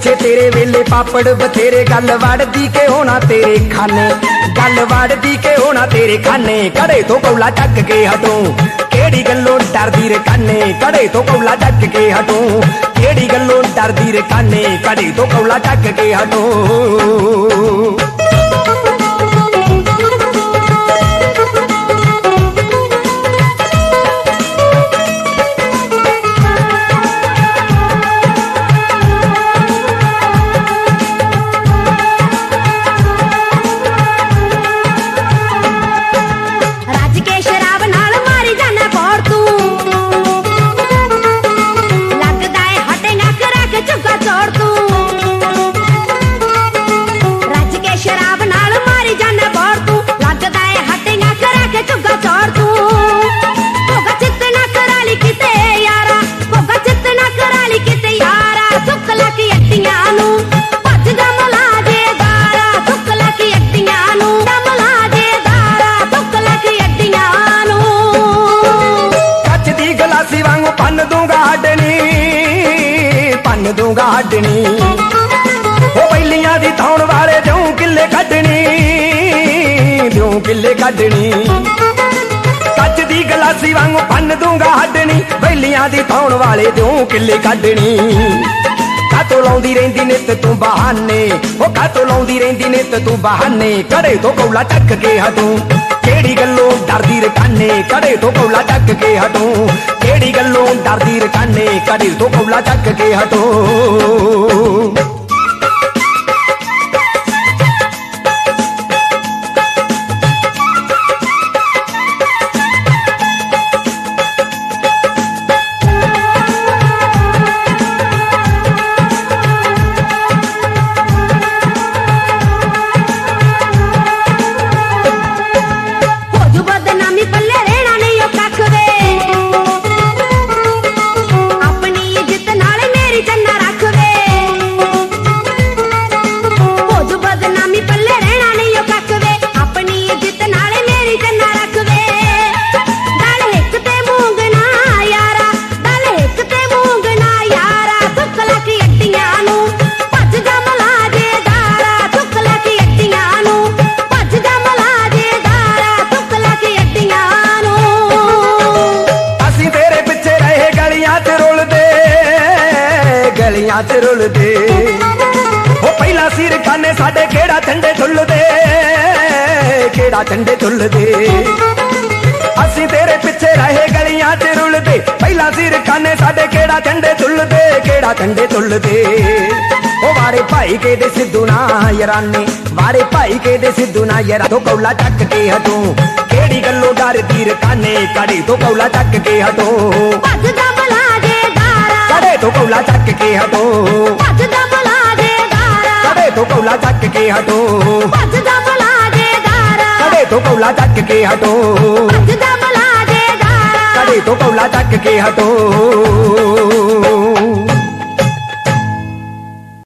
ਪਿੱਛੇ ਤੇਰੇ ਵੇਲੇ ਪਾਪੜ ਬਥੇਰੇ, ਗੱਲ ਵੜਦੀ ਕਿ ਹੋਣਾ ਤੇਰੇ ਖਾਨੇ, ਗੱਲ ਵੜਦੀ ਕਿ ਹੋਣਾ ਤੇਰੇ ਖਾਨੇ। ਕੜੇ ਤੋਂ ਕੌਲਾ ਚੱਕ ਕੇ ਹਟੂੰ, ਕਿਹੜੀ ਗੱਲੋਂ ਡਰਦੀ ਰੇ ਕਾਨੇ, ਕੜੇ ਤੋਂ ਕੌਲਾ ਚੱਕ ਕੇ ਹਟੂੰ, ਕਿਹੜੀ ਗੱਲੋਂ ਡਰਦੀ ਰੇ ਕਾਨੇ, ਕੜੇ ਤੋਂ ਕੌਲਾ ਚੱਕ ਕੇ ਹਟੂੰ। ਦੂੰਗਾ ਹੱਡਣੀ ਉਹ ਬੈਲੀਆਂ ਦੀ ਧੌਣ ਵਾਲੇ ਦਿਉ ਕਿੱਲੇ ਕੱਢਣੀ, ਦਿਉ ਕਿੱਲੇ ਕੱਢਣੀ। ਕੱਚ ਦੀ ਗਲਾਸੀ ਵਾਂਗੂ ਭੰਨ ਦੂੰਗਾ ਹੱਡਣੀ, ਬੈਲੀਆਂ ਦੀ ਧੌਣ ਵਾਲੇ ਦਿਉ ਕਿੱਲੇ ਕੱਢਣੀ। ਕਾਤੋਂ ਲਾਉਂਦੀ ਰਹਿੰਦੀ ਨਿੱਤ ਤੂੰ ਬਹਾਨੇ, ਉਹ ਕਾਤੋਂ ਲਾਉਂਦੀ ਰਹਿੰਦੀ ਨਿੱਤ ਤੂੰ ਬਹਾਨੇ। ਕੜੇ ਤੋਂ ਕੌਲਾ ਚੱਕ ਕੇ ਹਟੂੰ, ਕਿਹੜੀ ਗੱਲੋਂ ਡਰਦੀ ਰਕਾਨੇ, ਕੜੇ ਤੋਂ ਕੌਲਾ ਚੱਕ ਕੇ ਹਟੂੰ, ਕਿਹੜੀ ਗੱਲੋਂ ਡਰਦੀ ਰਕਾਨੇ, ਕੜੇ ਤੋਂ ਕੌਲਾ ਚੱਕ ਕੇ ਹਟੂੰ। ਗਲੀਆਂ ਚ ਰੁਲਦੇ ਉਹ ਪਹਿਲਾਂ ਸਿਰ ਖਾਨੇ ਸਾਡੇ, ਕਿਹੜਾ ਝੰਡੇ ਝੁੱਲਦੇ, ਕਿਹੜਾ ਝੰਡੇ ਝੁੱਲਦੇ। ਅਸੀਂ ਤੇਰੇ ਪਿੱਛੇ ਰਹੇ ਗਲੀਆਂ ਚ ਰੁਲਦੇ, ਪਹਿਲਾਂ ਸਿਰ ਖਾਨੇ ਸਾਡੇ, ਕਿਹੜਾ ਝੰਡੇ ਝੁੱਲਦੇ, ਕਿਹੜਾ ਝੰਡੇ ਝੁੱਲਦੇ। ਉਹ ਵਾਰੇ ਭਾਈ ਕੇ ਦੇ ਸਿੱਧੂ ਨਾ ਯਾਰਾਨੇ, ਵਾਰੇ ਭਾਈ ਕੇ ਦੇ ਸਿੱਧੂ ਨਾ ਯਾਰਾ। ਤੋਂ ਕੌਲਾ ਚੱਕ ਕੇ ਹਟੂੰ, ਕਿਹੜੀ ਗੱਲੋਂ ਡਰਦੀ ਰਕਾਨੇ, ਕੜੀ ਤੋਂ ਕੌਲਾ ਚੱਕ ਕੇ ਹਟੂੰ। ਭੱਜਦਾ ਬਲਾ ਦੇ ਦਾਰਾ, ਕੜੇ ਤੋਂ ਕੌਲਾ ਚੱਕ ਕੇ ਹਟੂੰ, ਭੱਜਦਾ ਬਲਾ ਦੇ ਦਾਰਾ, ਕੜੇ ਤੋਂ ਕੌਲਾ ਚੱਕ ਕੇ ਹਟੂੰ, ਭੱਜਦਾ ਬਲਾ ਦੇ ਦਾਰਾ, ਕੜੇ ਤੋਂ ਕੌਲਾ ਚੱਕ ਕੇ ਹਟੂੰ, ਭੱਜਦਾ ਬਲਾ ਦੇ ਦਾਰਾ, ਕੜੇ ਤੋਂ ਕੌਲਾ ਚੱਕ ਕੇ ਹਟੂੰ।